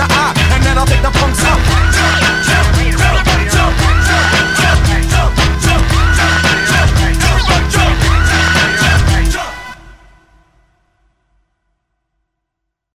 the eye, and then I'll take the punks out.